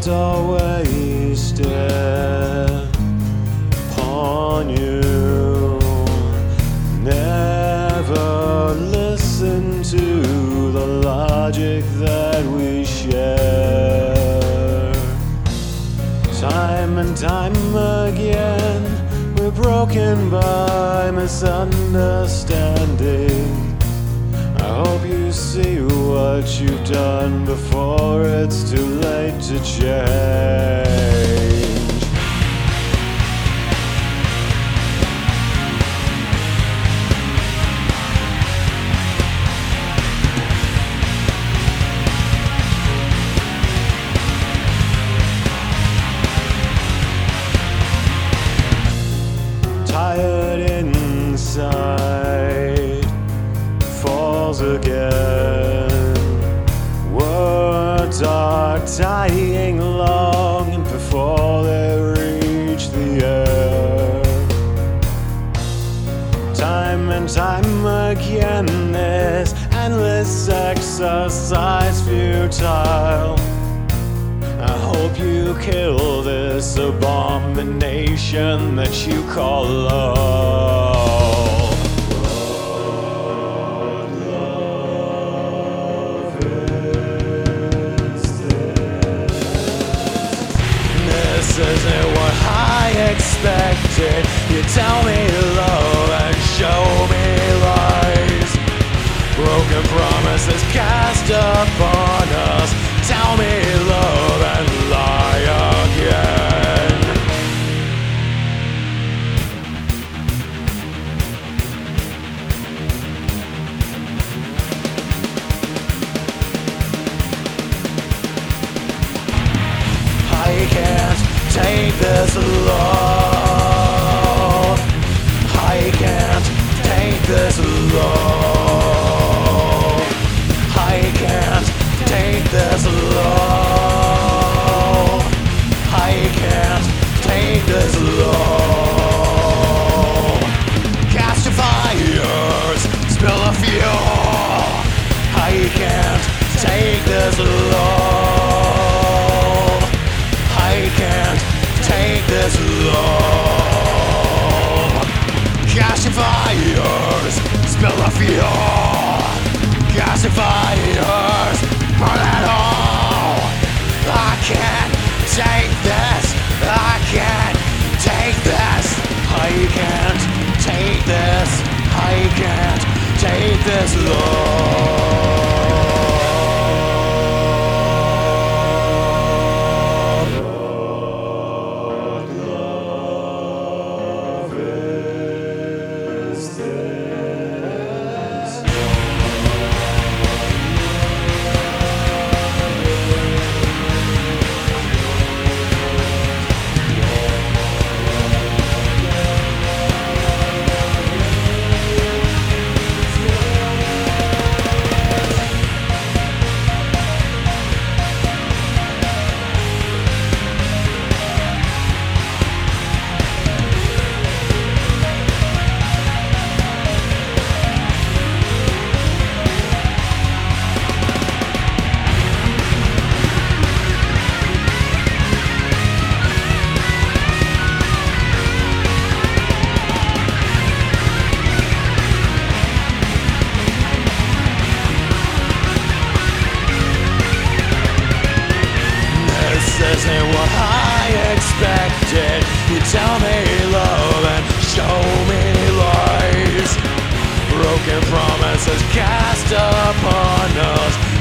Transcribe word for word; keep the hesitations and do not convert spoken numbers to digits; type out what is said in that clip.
words are wasted upon you. Never listen to the logic that we share. Time and time again, we're broken by misunderstanding. I hope you see what you've done before it's too late to change. Tired inside, falls again. Words are dying long before they reach the air. Time and time again, this endless exercise futile. I hope you kill this abomination that you call love. What love is this? This isn't what I expected. You tell me love and show me lies. Broken promises cast upon us. Tell me love and lie again. I can't take this love. I can't take this love. I can't take this love. I can't take this love. Cast your fires, spill a fuel. I can't take this love. I can't take this love. Cast your fires, spill a fuel. Cast your fires, burn it all. I can't take this. I can't take this. I can't take this. I can't take this love. What love is this? This isn't what I expected. You tell me love and show me lies. Broken promises cast upon us.